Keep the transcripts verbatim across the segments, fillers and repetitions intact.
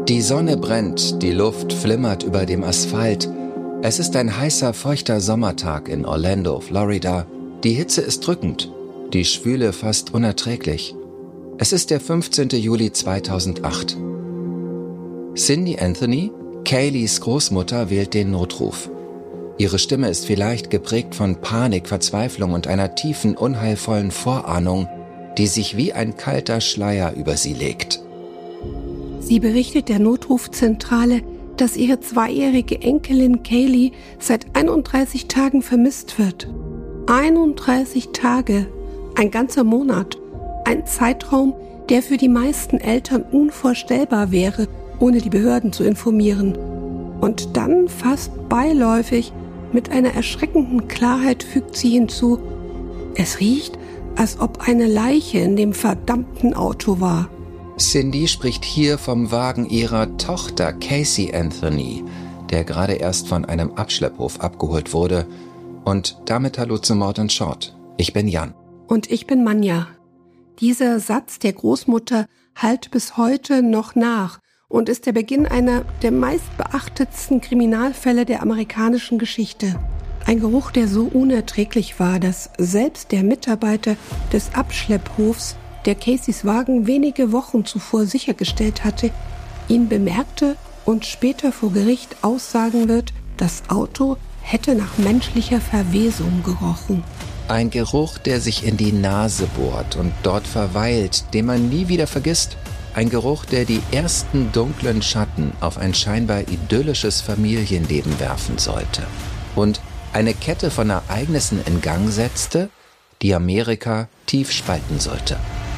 Die Sonne brennt, die Luft flimmert über dem Asphalt. Es ist ein heißer, feuchter Sommertag in Orlando, Florida. Die Hitze ist drückend, die Schwüle fast unerträglich. Es ist der fünfzehnten Juli zweitausendacht. Cindy Anthony, Kayleys Großmutter, wählt den Notruf. Ihre Stimme ist vielleicht geprägt von Panik, Verzweiflung und einer tiefen, unheilvollen Vorahnung, die sich wie ein kalter Schleier über sie legt. Sie berichtet der Notrufzentrale, dass ihre zweijährige Enkelin Kaylee seit einunddreißig Tagen vermisst wird. einunddreißig Tage, ein ganzer Monat, ein Zeitraum, der für die meisten Eltern unvorstellbar wäre, ohne die Behörden zu informieren. Und dann fast beiläufig, mit einer erschreckenden Klarheit fügt sie hinzu: Es riecht, als ob eine Leiche in dem verdammten Auto war. Cindy spricht hier vom Wagen ihrer Tochter Casey Anthony, der gerade erst von einem Abschlepphof abgeholt wurde. Und damit hallo zu Mord and Short. Ich bin Jan. Und ich bin Manja. Dieser Satz der Großmutter hallt bis heute noch nach und ist der Beginn einer der meistbeachtetsten Kriminalfälle der amerikanischen Geschichte. Ein Geruch, der so unerträglich war, dass selbst der Mitarbeiter des Abschlepphofs, der Caseys Wagen wenige Wochen zuvor sichergestellt hatte, ihn bemerkte und später vor Gericht aussagen wird, das Auto hätte nach menschlicher Verwesung gerochen. Ein Geruch, der sich in die Nase bohrt und dort verweilt, den man nie wieder vergisst. Ein Geruch, der die ersten dunklen Schatten auf ein scheinbar idyllisches Familienleben werfen sollte. Und eine Kette von Ereignissen in Gang setzte, die Amerika tief spalten sollte.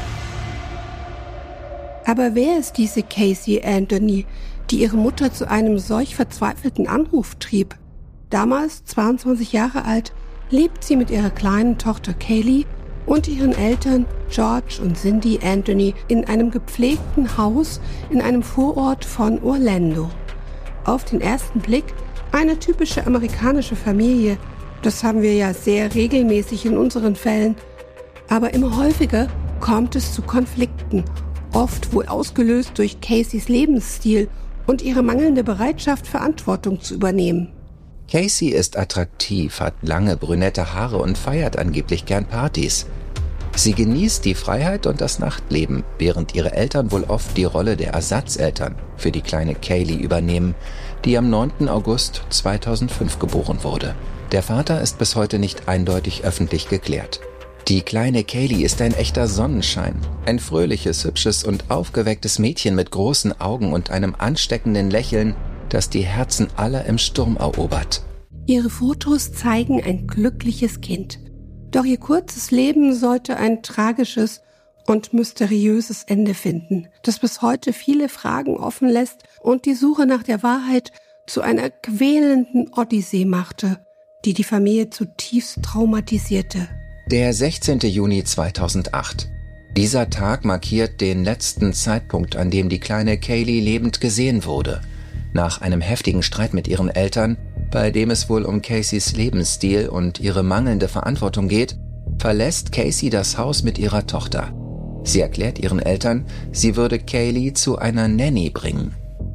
Aber wer ist diese Casey Anthony, die ihre Mutter zu einem solch verzweifelten Anruf trieb? Damals, zweiundzwanzig Jahre alt, lebt sie mit ihrer kleinen Tochter Kaylee und ihren Eltern George und Cindy Anthony in einem gepflegten Haus in einem Vorort von Orlando. Auf den ersten Blick eine typische amerikanische Familie. Das haben wir ja sehr regelmäßig in unseren Fällen. Aber immer häufiger kommt es zu Konflikten, oft wohl ausgelöst durch Caseys Lebensstil und ihre mangelnde Bereitschaft, Verantwortung zu übernehmen. Casey ist attraktiv, hat lange brünette Haare und feiert angeblich gern Partys. Sie genießt die Freiheit und das Nachtleben, während ihre Eltern wohl oft die Rolle der Ersatzeltern für die kleine Kaylee übernehmen, die am neunten August zweitausendfünf geboren wurde. Der Vater ist bis heute nicht eindeutig öffentlich geklärt. Die kleine Kaylee ist ein echter Sonnenschein, ein fröhliches, hübsches und aufgewecktes Mädchen mit großen Augen und einem ansteckenden Lächeln, das die Herzen aller im Sturm erobert. Ihre Fotos zeigen ein glückliches Kind. Doch ihr kurzes Leben sollte ein tragisches und mysteriöses Ende finden, das bis heute viele Fragen offen lässt und die Suche nach der Wahrheit zu einer quälenden Odyssee machte, die die Familie zutiefst traumatisierte. Der sechzehnten Juni zweitausendacht. Dieser Tag markiert den letzten Zeitpunkt, an dem die kleine Kaylee lebend gesehen wurde. Nach einem heftigen Streit mit ihren Eltern, bei dem es wohl um Caseys Lebensstil und ihre mangelnde Verantwortung geht, verlässt Casey das Haus mit ihrer Tochter. Sie erklärt ihren Eltern, sie würde Kaylee zu einer Nanny bringen.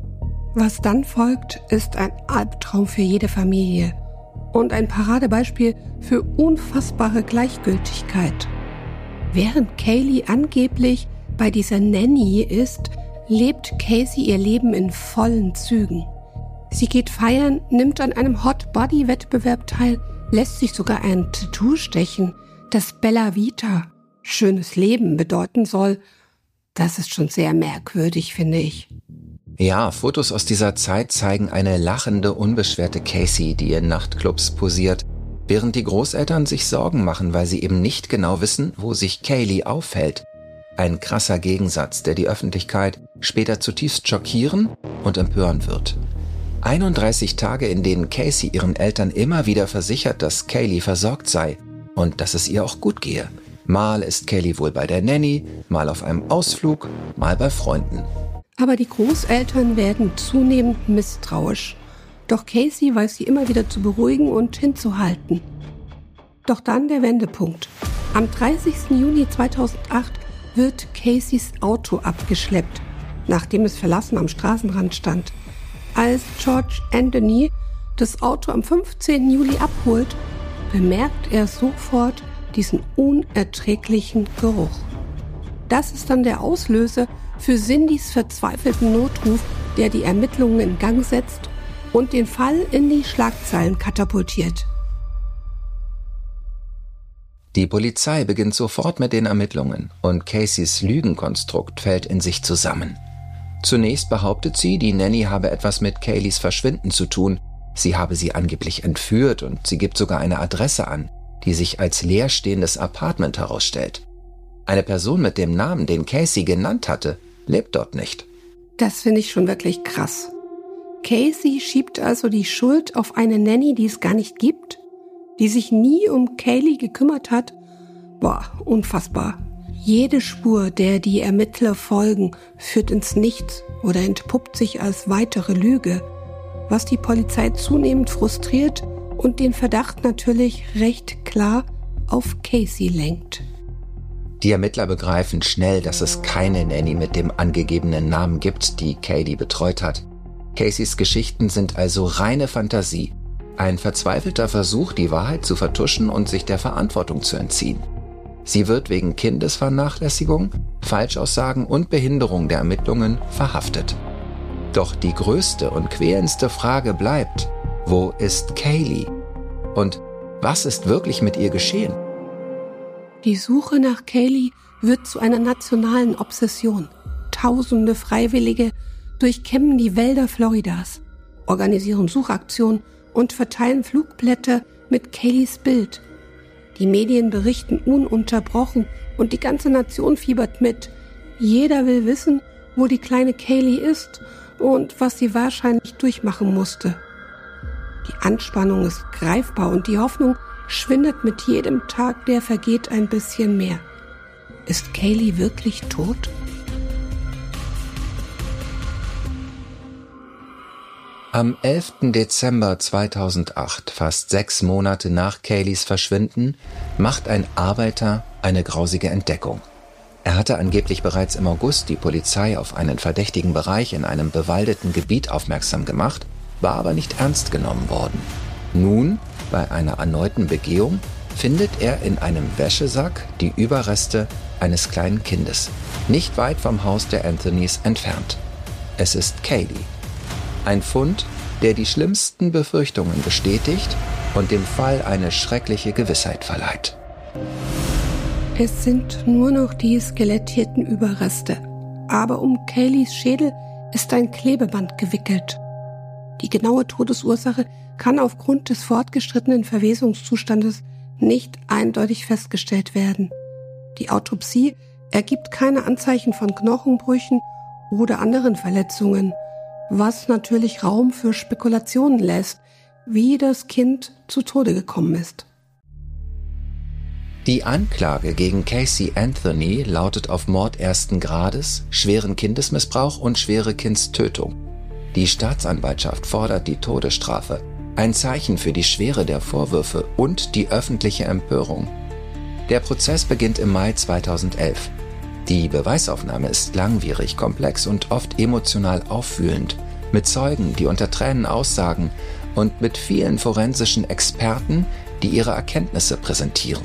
Was dann folgt, ist ein Albtraum für jede Familie und ein Paradebeispiel für unfassbare Gleichgültigkeit. Während Kaylee angeblich bei dieser Nanny ist, lebt Casey ihr Leben in vollen Zügen. Sie geht feiern, nimmt an einem Hot-Body-Wettbewerb teil, lässt sich sogar ein Tattoo stechen, das Bella Vita, schönes Leben, bedeuten soll. Das ist schon sehr merkwürdig, finde ich. Ja, Fotos aus dieser Zeit zeigen eine lachende, unbeschwerte Casey, die in Nachtclubs posiert, während die Großeltern sich Sorgen machen, weil sie eben nicht genau wissen, wo sich Kaylee aufhält. Ein krasser Gegensatz, der die Öffentlichkeit später zutiefst schockieren und empören wird. einunddreißig Tage, in denen Casey ihren Eltern immer wieder versichert, dass Kaylee versorgt sei und dass es ihr auch gut gehe. Mal ist Kaylee wohl bei der Nanny, mal auf einem Ausflug, mal bei Freunden. Aber die Großeltern werden zunehmend misstrauisch. Doch Casey weiß sie immer wieder zu beruhigen und hinzuhalten. Doch dann der Wendepunkt. Am dreißigsten Juni zweitausendacht wird Caseys Auto abgeschleppt. nachdem es verlassen am Straßenrand stand. Als George Anthony das Auto am fünfzehnten Juli abholt, bemerkt er sofort diesen unerträglichen Geruch. Das ist dann der Auslöser für Cindys verzweifelten Notruf, der die Ermittlungen in Gang setzt und den Fall in die Schlagzeilen katapultiert. Die Polizei beginnt sofort mit den Ermittlungen und Caseys Lügenkonstrukt fällt in sich zusammen. Zunächst behauptet sie, die Nanny habe etwas mit Kayleys Verschwinden zu tun. Sie habe sie angeblich entführt und sie gibt sogar eine Adresse an, die sich als leerstehendes Apartment herausstellt. Eine Person mit dem Namen, den Casey genannt hatte, lebt dort nicht. Das finde ich schon wirklich krass. Casey schiebt also die Schuld auf eine Nanny, die es gar nicht gibt, die sich nie um Kaylee gekümmert hat. Boah, unfassbar. Jede Spur, der die Ermittler folgen, führt ins Nichts oder entpuppt sich als weitere Lüge, was die Polizei zunehmend frustriert und den Verdacht natürlich recht klar auf Casey lenkt. Die Ermittler begreifen schnell, dass es keine Nanny mit dem angegebenen Namen gibt, die Kaylee betreut hat. Caseys Geschichten sind also reine Fantasie, ein verzweifelter Versuch, die Wahrheit zu vertuschen und sich der Verantwortung zu entziehen. Sie wird wegen Kindesvernachlässigung, Falschaussagen und Behinderung der Ermittlungen verhaftet. Doch die größte und quälendste Frage bleibt: Wo ist Kaylee? Und was ist wirklich mit ihr geschehen? Die Suche nach Kaylee wird zu einer nationalen Obsession. Tausende Freiwillige durchkämmen die Wälder Floridas, organisieren Suchaktionen und verteilen Flugblätter mit Kayleys Bild. Die Medien berichten ununterbrochen und die ganze Nation fiebert mit. Jeder will wissen, wo die kleine Kaylee ist und was sie wahrscheinlich durchmachen musste. Die Anspannung ist greifbar und die Hoffnung schwindet mit jedem Tag, der vergeht, ein bisschen mehr. Ist Kaylee wirklich tot? Am elften Dezember zweitausendacht, fast sechs Monate nach Kayleys Verschwinden, macht ein Arbeiter eine grausige Entdeckung. Er hatte angeblich bereits im August die Polizei auf einen verdächtigen Bereich in einem bewaldeten Gebiet aufmerksam gemacht, war aber nicht ernst genommen worden. Nun, bei einer erneuten Begehung, findet er in einem Wäschesack die Überreste eines kleinen Kindes, nicht weit vom Haus der Anthonys entfernt. Es ist Kaylee. Ein Fund, der die schlimmsten Befürchtungen bestätigt und dem Fall eine schreckliche Gewissheit verleiht. Es sind nur noch die skelettierten Überreste, aber um Kayleys Schädel ist ein Klebeband gewickelt. Die genaue Todesursache kann aufgrund des fortgeschrittenen Verwesungszustandes nicht eindeutig festgestellt werden. Die Autopsie ergibt keine Anzeichen von Knochenbrüchen oder anderen Verletzungen, was natürlich Raum für Spekulationen lässt, wie das Kind zu Tode gekommen ist. Die Anklage gegen Casey Anthony lautet auf Mord ersten Grades, schweren Kindesmissbrauch und schwere Kindstötung. Die Staatsanwaltschaft fordert die Todesstrafe, ein Zeichen für die Schwere der Vorwürfe und die öffentliche Empörung. Der Prozess beginnt im Mai zweitausendelf. Die Beweisaufnahme ist langwierig, komplex und oft emotional aufwühlend, mit Zeugen, die unter Tränen aussagen und mit vielen forensischen Experten, die ihre Erkenntnisse präsentieren.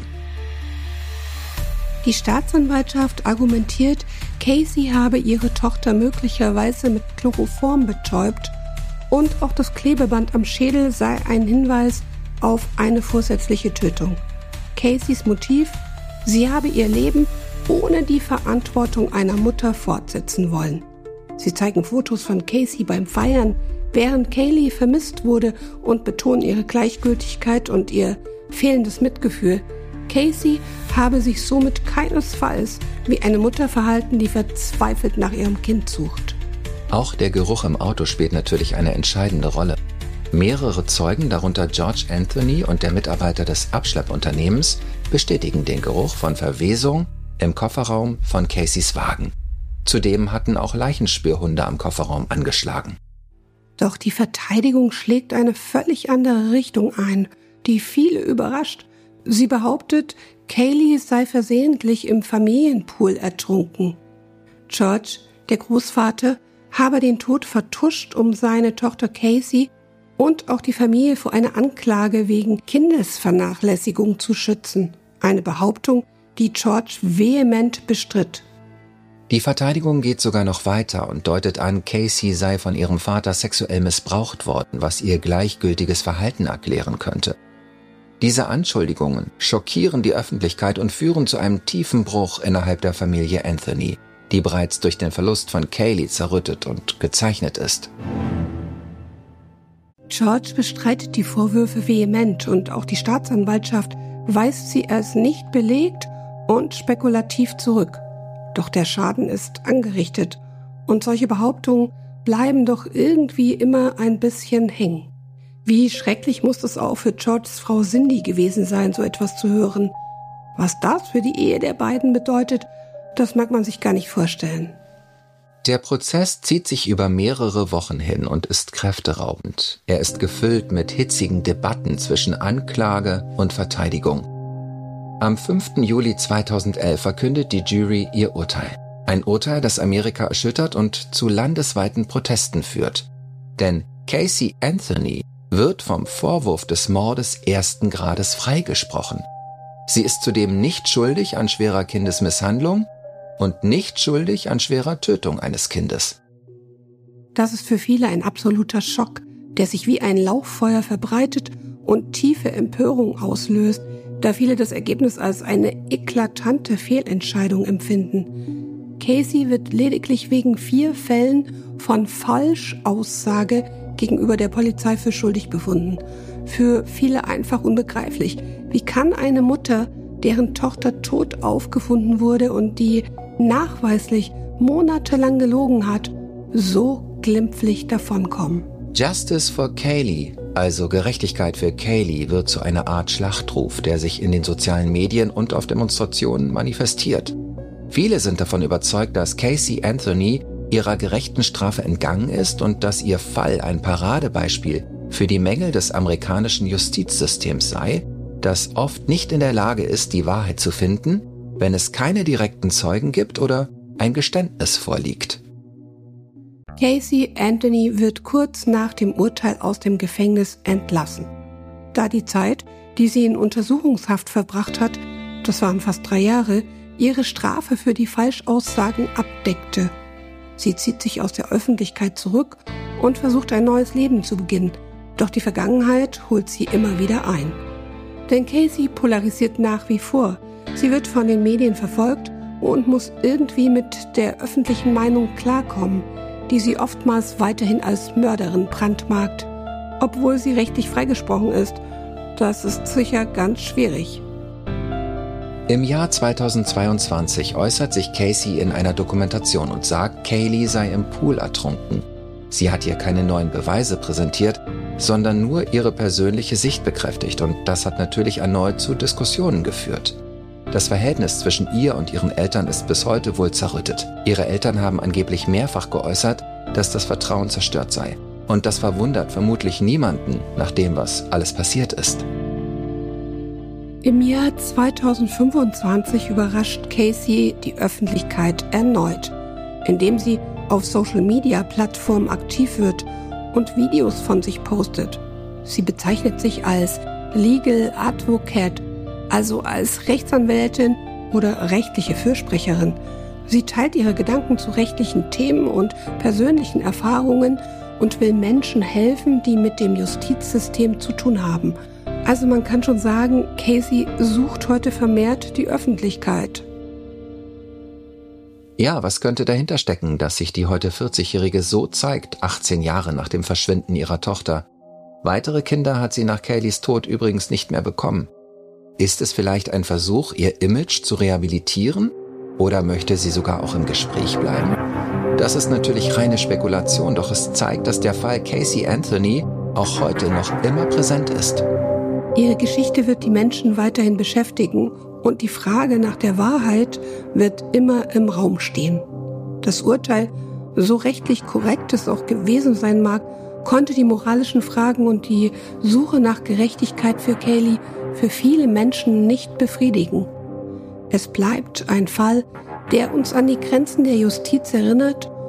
Die Staatsanwaltschaft argumentiert, Casey habe ihre Tochter möglicherweise mit Chloroform betäubt und auch das Klebeband am Schädel sei ein Hinweis auf eine vorsätzliche Tötung. Caseys Motiv: Sie habe ihr Leben ohne die Verantwortung einer Mutter fortsetzen wollen. Sie zeigen Fotos von Casey beim Feiern, während Kaylee vermisst wurde, und betonen ihre Gleichgültigkeit und ihr fehlendes Mitgefühl. Casey habe sich somit keinesfalls wie eine Mutter verhalten, die verzweifelt nach ihrem Kind sucht. Auch der Geruch im Auto spielt natürlich eine entscheidende Rolle. Mehrere Zeugen, darunter George Anthony und der Mitarbeiter des Abschleppunternehmens, bestätigen den Geruch von Verwesung im Kofferraum von Caseys Wagen. Zudem hatten auch Leichenspürhunde am Kofferraum angeschlagen. Doch die Verteidigung schlägt eine völlig andere Richtung ein, die viele überrascht. Sie behauptet, Kaylee sei versehentlich im Familienpool ertrunken. George Der Großvater habe den Tod vertuscht, um seine Tochter Casey und auch die Familie vor einer Anklage wegen Kindesvernachlässigung zu schützen. Eine Behauptung, die George vehement bestritt. Die Verteidigung geht sogar noch weiter und deutet an, Casey sei von ihrem Vater sexuell missbraucht worden, was ihr gleichgültiges Verhalten erklären könnte. Diese Anschuldigungen schockieren die Öffentlichkeit und führen zu einem tiefen Bruch innerhalb der Familie Anthony, die bereits durch den Verlust von Caylee zerrüttet und gezeichnet ist. George bestreitet die Vorwürfe vehement und auch die Staatsanwaltschaft weist sie als nicht belegt und spekulativ zurück. Doch der Schaden ist angerichtet und solche Behauptungen bleiben doch irgendwie immer ein bisschen hängen. Wie schrecklich muss es auch für Georges Frau Cindy gewesen sein, so etwas zu hören. Was das für die Ehe der beiden bedeutet, das mag man sich gar nicht vorstellen. Der Prozess zieht sich über mehrere Wochen hin und ist kräfteraubend. Er ist gefüllt mit hitzigen Debatten zwischen Anklage und Verteidigung. Am fünften Juli zweitausendelf verkündet die Jury ihr Urteil. Ein Urteil, das Amerika erschüttert und zu landesweiten Protesten führt. Denn Casey Anthony wird vom Vorwurf des Mordes ersten Grades freigesprochen. Sie ist zudem nicht schuldig an schwerer Kindesmisshandlung und nicht schuldig an schwerer Tötung eines Kindes. Das ist für viele ein absoluter Schock, der sich wie ein Lauffeuer verbreitet und tiefe Empörung auslöst, da viele das Ergebnis als eine eklatante Fehlentscheidung empfinden. Casey wird lediglich wegen vier Fällen von Falschaussage gegenüber der Polizei für schuldig befunden. Für viele einfach unbegreiflich. Wie kann eine Mutter, deren Tochter tot aufgefunden wurde und die nachweislich monatelang gelogen hat, so glimpflich davonkommen? Justice for Caylee, also Gerechtigkeit für Caylee, wird zu einer Art Schlachtruf, der sich in den sozialen Medien und auf Demonstrationen manifestiert. Viele sind davon überzeugt, dass Casey Anthony ihrer gerechten Strafe entgangen ist und dass ihr Fall ein Paradebeispiel für die Mängel des amerikanischen Justizsystems sei, das oft nicht in der Lage ist, die Wahrheit zu finden, wenn es keine direkten Zeugen gibt oder ein Geständnis vorliegt. Casey Anthony wird kurz nach dem Urteil aus dem Gefängnis entlassen. Da die Zeit, die sie in Untersuchungshaft verbracht hat, das waren fast drei Jahre, ihre Strafe für die Falschaussagen abdeckte. Sie zieht sich aus der Öffentlichkeit zurück und versucht ein neues Leben zu beginnen. Doch die Vergangenheit holt sie immer wieder ein. Denn Casey polarisiert nach wie vor. Sie wird von den Medien verfolgt und muss irgendwie mit der öffentlichen Meinung klarkommen, die sie oftmals weiterhin als Mörderin brandmarkt, obwohl sie rechtlich freigesprochen ist. Das ist sicher ganz schwierig. Im Jahr zweitausendzweiundzwanzig äußert sich Casey in einer Dokumentation und sagt, Caylee sei im Pool ertrunken. Sie hat ihr keine neuen Beweise präsentiert, sondern nur ihre persönliche Sicht bekräftigt und das hat natürlich erneut zu Diskussionen geführt. Das Verhältnis zwischen ihr und ihren Eltern ist bis heute wohl zerrüttet. Ihre Eltern haben angeblich mehrfach geäußert, dass das Vertrauen zerstört sei. Und das verwundert vermutlich niemanden nach dem, was alles passiert ist. Im Jahr zweitausendfünfundzwanzig überrascht Casey die Öffentlichkeit erneut, indem sie auf Social-Media-Plattformen aktiv wird und Videos von sich postet. Sie bezeichnet sich als Legal Advocate, also als Rechtsanwältin oder rechtliche Fürsprecherin. Sie teilt ihre Gedanken zu rechtlichen Themen und persönlichen Erfahrungen und will Menschen helfen, die mit dem Justizsystem zu tun haben. Also man kann schon sagen, Casey sucht heute vermehrt die Öffentlichkeit. Ja, was könnte dahinter stecken, dass sich die heute vierzigjährige so zeigt, achtzehn Jahre nach dem Verschwinden ihrer Tochter? Weitere Kinder hat sie nach Caylees Tod übrigens nicht mehr bekommen. Ist es vielleicht ein Versuch, ihr Image zu rehabilitieren? Oder möchte sie sogar auch im Gespräch bleiben? Das ist natürlich reine Spekulation, doch es zeigt, dass der Fall Casey Anthony auch heute noch immer präsent ist. Ihre Geschichte wird die Menschen weiterhin beschäftigen und die Frage nach der Wahrheit wird immer im Raum stehen. Das Urteil, so rechtlich korrekt es auch gewesen sein mag, konnte die moralischen Fragen und die Suche nach Gerechtigkeit für Caylee für viele Menschen nicht befriedigen. Es bleibt ein Fall, der uns an die Grenzen der Justiz erinnert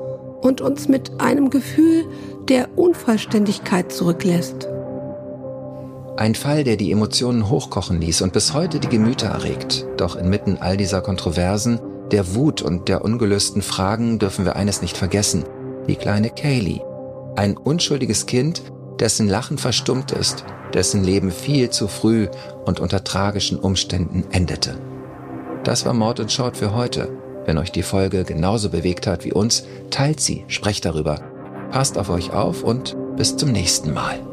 und uns mit einem Gefühl der Unvollständigkeit zurücklässt. Ein Fall, der die Emotionen hochkochen ließ und bis heute die Gemüter erregt. Doch inmitten all dieser Kontroversen, der Wut und der ungelösten Fragen dürfen wir eines nicht vergessen: die kleine Kaylee. Ein unschuldiges Kind, dessen Lachen verstummt ist, dessen Leben viel zu früh und unter tragischen Umständen endete. Das war Mord und Short für heute. Wenn euch die Folge genauso bewegt hat wie uns, teilt sie, sprecht darüber. Passt auf euch auf und bis zum nächsten Mal.